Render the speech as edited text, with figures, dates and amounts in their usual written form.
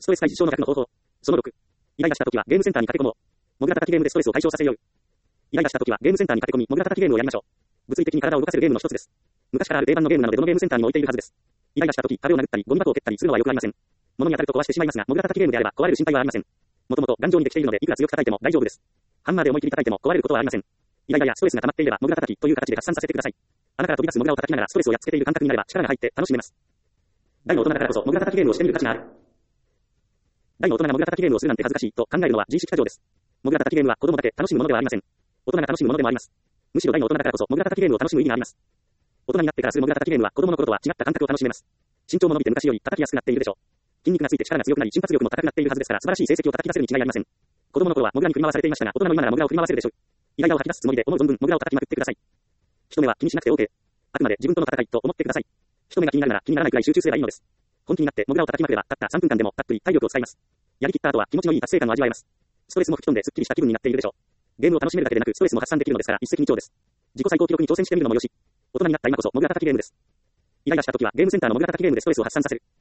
ストレス解消の逆の方法。その6。イライラした時はゲームセンターに駆け込もう。モグラ叩きゲームでストレスを解消させよう。イライラした時はゲームセンターに駆け込み、モグラ叩きゲームをやりましょう。物理的に体を動かせるゲームの一つです。昔からある定番のゲームなのでどのゲームセンターにも置いているはずです。イライラした時、壁を殴ったり、ゴミ箱を蹴ったりするのはよくありません。物に当たると壊してしまいますが、モグラ叩きゲームであれば壊れる心配はありません。もともと頑丈にできているので、いくら強く叩いても大丈夫です。ハンマーで思い切り叩いても壊れることはありません。イライラやストレスが溜まっていれば、モグラ叩きという形で合算させてください。穴から飛び出すモグラを叩きながらストレスをやっつけている感覚になれば力が入って楽しめます。大の大人だからこそモグラ叩きゲームをしてみる価値がある。大の大人がモグラ叩きゲームをするなんて恥ずかしいと考えるのは自意識過剰です。モグラ叩きゲームは子供だけ楽しむものではありません。大人が楽しむものでもあります。むしろ大の大人だからこそモグラ叩きゲームを楽しむ意味があります。大人になってからするモグラ叩きゲームは子供の頃とは違った感覚を楽しめます。身長も伸びて昔より叩きやすくなっているでしょう。筋肉がついて力が強くなり瞬発力も高くなっているはずですから素晴らしい成績を叩き出せるに違いありません。子供の頃はモグラに振り回されていましたが、大人の今ならモグラを振り回せるでしょう。イライラを吐き出すつもりで思う存分モグラを叩きまくってください。人目は気にしなくて OK。あくまで自分との戦いと思ってください。人目が気になるなら気にならないくらい集中すればいいのです。本気になってモグラを叩きまくればたった3分間でもたっぷり体力を使います。やりきった後は気持ちのいい達成感を味わえます。ストレスも吹き飛んですっきりした気分になっているでしょう。ゲームを楽しめるだけでなくストレスも発散できるのですから一石二鳥です。自己最高記録に挑戦してみるのもよし。大人になった今こそモグラ叩きゲームです。イライラした時はゲームセンターのモグラ叩きゲームでストレスを発散させる。